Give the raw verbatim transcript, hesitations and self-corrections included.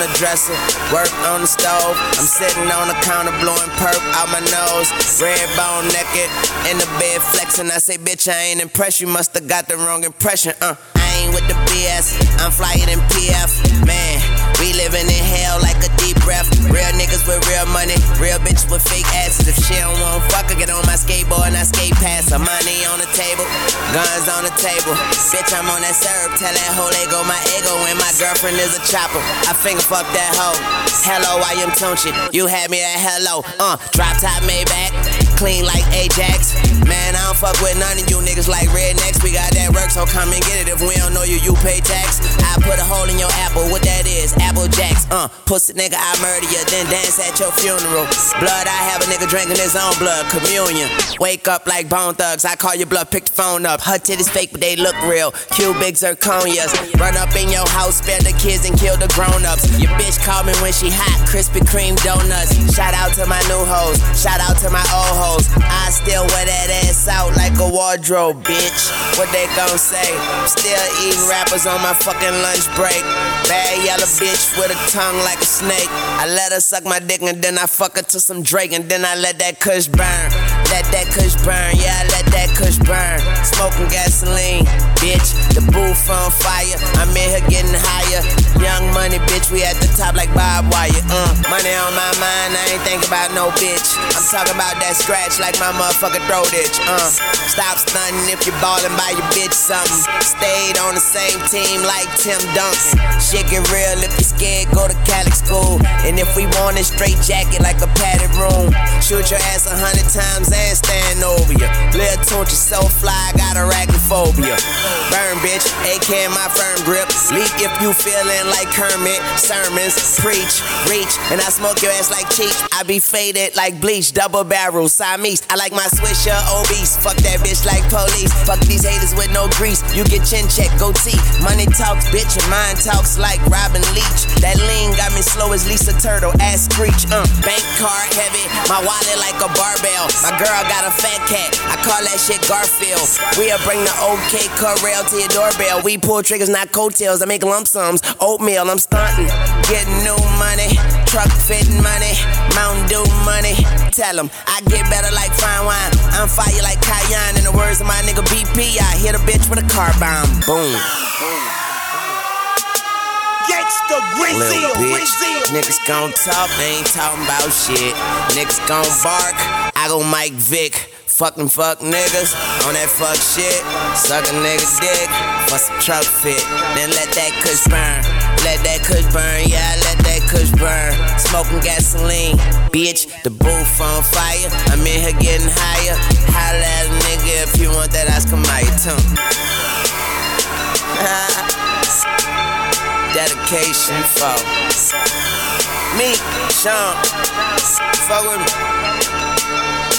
the dresser, work on the stove. I'm sitting on the counter blowing perp out my nose. Red bone naked, in the bed flexing. I say, bitch, I ain't impressed. You musta got the wrong impression. Uh, I ain't with the B S. I'm flyer than P F. Man, we living in hell like a deep breath. Real niggas with real money, real bitches with fake asses. If she don't want fuck her, get on my skateboard and I skate past her. Money on the table, guns on the table. Bitch, I'm on that syrup. Tell that hoe they go my ego when my girlfriend is a chopper. I finger fuck that hoe. Hello, I am Tunchi. You had me at hello. Uh, drop top Maybach, clean like Ajax. Man, I don't fuck with none of you niggas like rednecks. We got that work, so come and get it. If we don't know you, you pay tax. I put a hole in your apple. What that is? Apple Jacks. Uh, pussy nigga, I murder you, then dance at your funeral. Blood, I have a nigga drinking his own blood. Communion. Wake up like Bone Thugs. I call your bluff, pick the phone up. Her titties fake, but they look real. Cubic zirconias. Run up in your house, spare the kids and kill the grown-ups. Your bitch call me when she hot. Krispy Kreme donuts. Shout out to my new hoes. Shout out to my old hoes. I still wear that ass out like a wardrobe, bitch. What they gon' say? Still eating rappers on my fucking lunch break. Bad yellow bitch with a tongue like a snake. I let her suck my dick and then I fuck her to some Drake. And then I let that kush burn. Let that kush burn, yeah, I let that kush burn. Smoking gasoline, bitch, the booth on fire. I'm in here getting higher. Young money, bitch, we at the top like Bob Wire. Uh, money on my mind, I ain't think about no bitch. I'm talking about that scratch like my motherfucking throat itch. Uh, stop stunting if you're ballin' by your bitch something. Stayed on the same team like Tim Duncan. Shit get real if you scared, go to Catholic school. And if we want a straight jacket like a padded room, shoot your ass a hundred times and stand over you. Lil Tunchi so fly, got arachnophobia. Burn, bitch, A K in my firm grip. Leak if you feelin' like Kermit. Sermons, preach, reach, and I smoke your ass like Cheech. I be faded like bleach, double barrel, Siamese. I like my swisher obese. Fuck that bitch like police. Fuck these haters with no grease. You get chin check, goatee. Money talks, bitch, and mine talks like Robin Leach. That lean got me slow as Lisa Turtle, ass screech. Uh, bank card heavy, my wallet like a barbell. My girl got a fat cat, I call that shit Garfield. We'll bring the OK Corral to your doorbell. We pull triggers, not coattails. I make lump sums, oatmeal, I'm stunting. Getting new money, truck fitting money, Mountain Dew money. Tell them, I get better like fine wine. I'm fire like Cayenne. In the words of my nigga B P, I hit a bitch with a car bomb. Boom. Gangsta Grizzly, bitch. Niggas gon' talk, they ain't talking about shit. Niggas gon' bark, I go Mike Vick. Fucking fuck niggas on that fuck shit. Suck a nigga dick for some truck fit. Then let that kush burn. Let that kush burn, yeah, let that kush burn. Smoking gasoline, bitch, the booth on fire. I'm in here getting higher. Holla at a nigga if you want that Oscar Mayer tune. Dedication for me, Sean. Fuck with me.